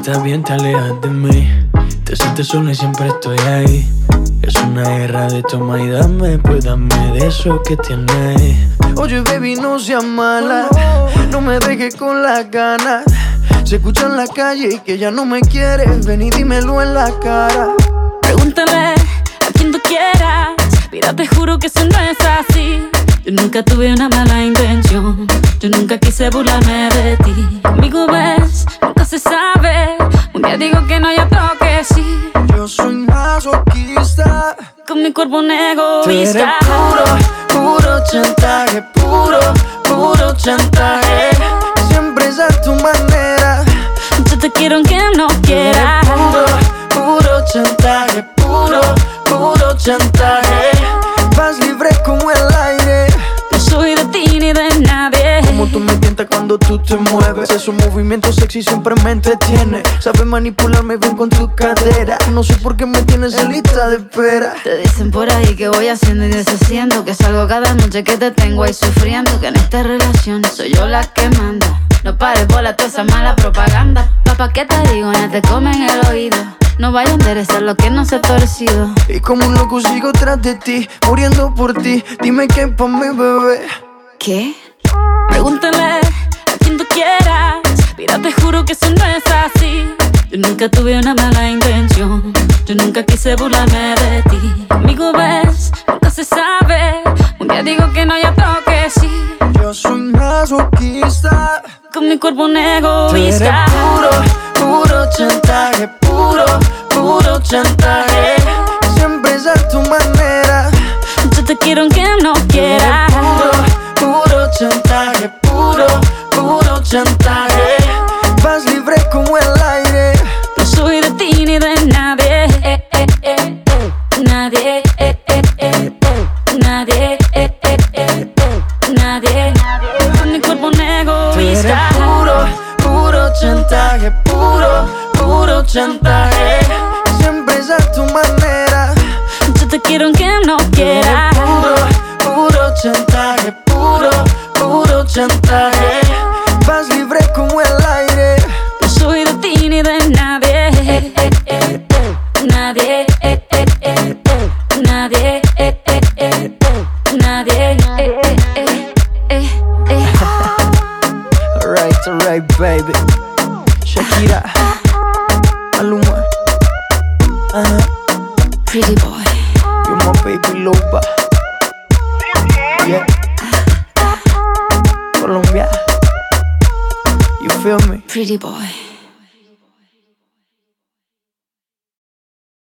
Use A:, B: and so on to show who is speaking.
A: estás bien te alejas de mí. Te sientes sola y siempre estoy ahí. Es una guerra de toma y dame, pues dame de eso que tienes. Oye baby, no seas mala, no me dejes con las ganas. Se escucha en la calle y que ya no me quieres. Ven y dímelo en la cara.
B: Pregúntale a quien tú quieras. Mira, te juro que eso no es así. Yo nunca tuve una mala intención. Yo nunca quise burlarme de ti. Conmigo ves, nunca se sabe. Un día digo que no, y otro que sí.
A: Yo soy masoquista.
B: Con mi cuerpo un egoísta.
A: Tú eres puro chantaje. Puro chantaje. Siempre es a tu manera.
B: Yo te quiero aunque no quieras.
A: Puro chantaje. Puro chantaje. Vas libre como el aire.
B: No soy de ti ni de nadie.
A: Como tú me tientas cuando tú te mueves. Esos movimientos sexy siempre me entretiene. Sabes manipularme bien con tu cadera. No sé por qué me tienes en lista de espera.
B: Te dicen por ahí que voy haciendo y deshaciendo, que salgo cada noche que te tengo ahí sufriendo, que en esta relación soy yo la que manda. No pares bola toda esa mala propaganda. Papá, ¿qué te digo? Ya te comen el oído. No vaya a enderezar lo que no se ha torcido.
A: Y como un loco sigo tras de ti, muriendo por ti. Dime qué pa' mi bebé.
B: ¿Qué? Pregúntale a quien tú quieras. Mira, te juro que eso no es así. Yo nunca tuve una mala intención. Yo nunca quise burlarme de ti. Conmigo ves, nunca se sabe. Un día digo que no, y otro que sí.
A: Yo soy masoquista.
B: Con mi cuerpo un egoísta.
A: Puro chantaje. Puro chantaje. Siempre es a tu manera.
B: Yo te quiero aunque no quieras.
A: Puro chantaje. Puro chantaje. Vas libre como el aire.
B: No soy de ti ni de nadie. Nadie. Nadie. Nadie. Con mi cuerpo un egoísta.
A: Puro chantaje. Puro chantaje. Siempre es a tu manera.
B: Yo te quiero aunque no quieras.
A: Puro chantaje. Puro chantaje. Vas libre como el aire.
B: No soy de ti ni de nadie. Nadie. Nadie. Nadie.
A: Alright, baby. Shakira, Maluma,
B: Pretty boy.
A: you're my baby loba. Yeah. Colombia, you feel me?
B: Pretty boy.